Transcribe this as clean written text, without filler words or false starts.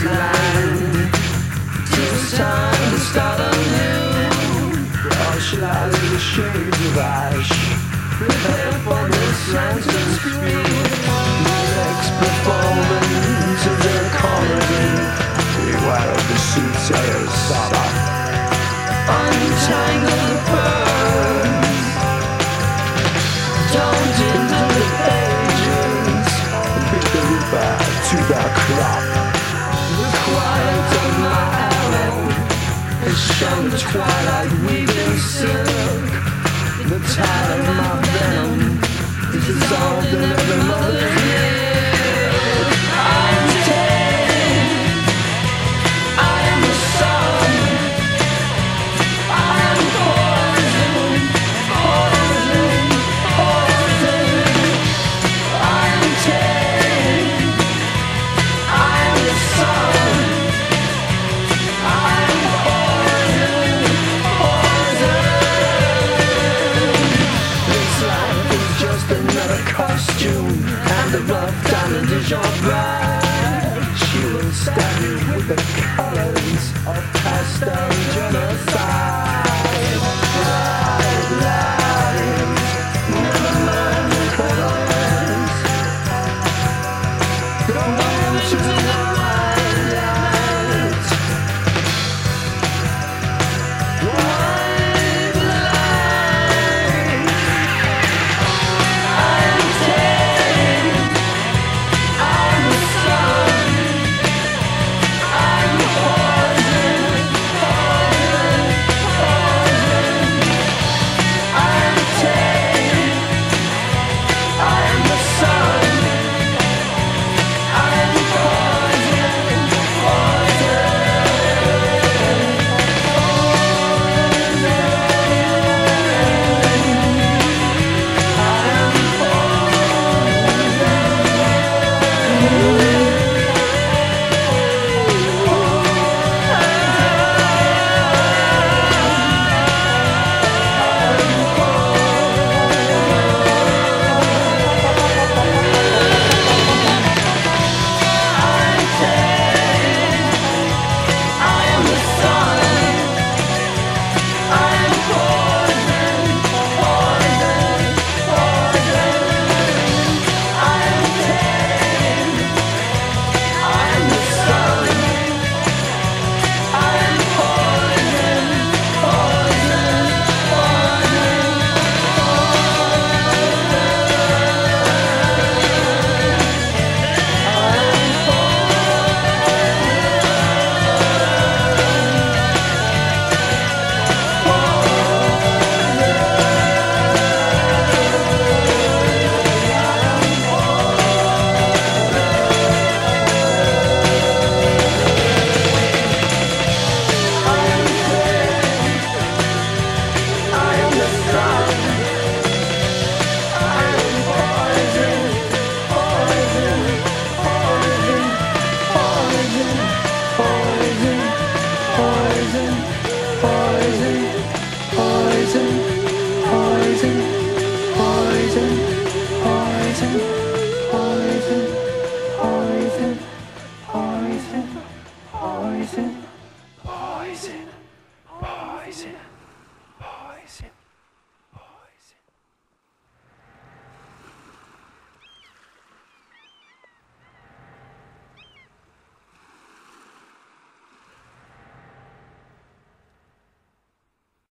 land. It's time to start anew. Or shall I leave the shades of ash? Prepare for this lantern spree. The next performance of the comedy. Beware of the soothsayers. Untangle the pearls. Don't into the pages. Beat the reaper to the crop. The quiet of my arrow has shown the twilight weaving silk. The tide of my venom is dissolved in every mother's milk. I am dead. I am the sun. I am poison. Poison. Poison. I am dead. I am the sun. I am poison. Poison. This life is just another costume, and the rough diamond is your bride. She will stab you with the colors of pastel genocide.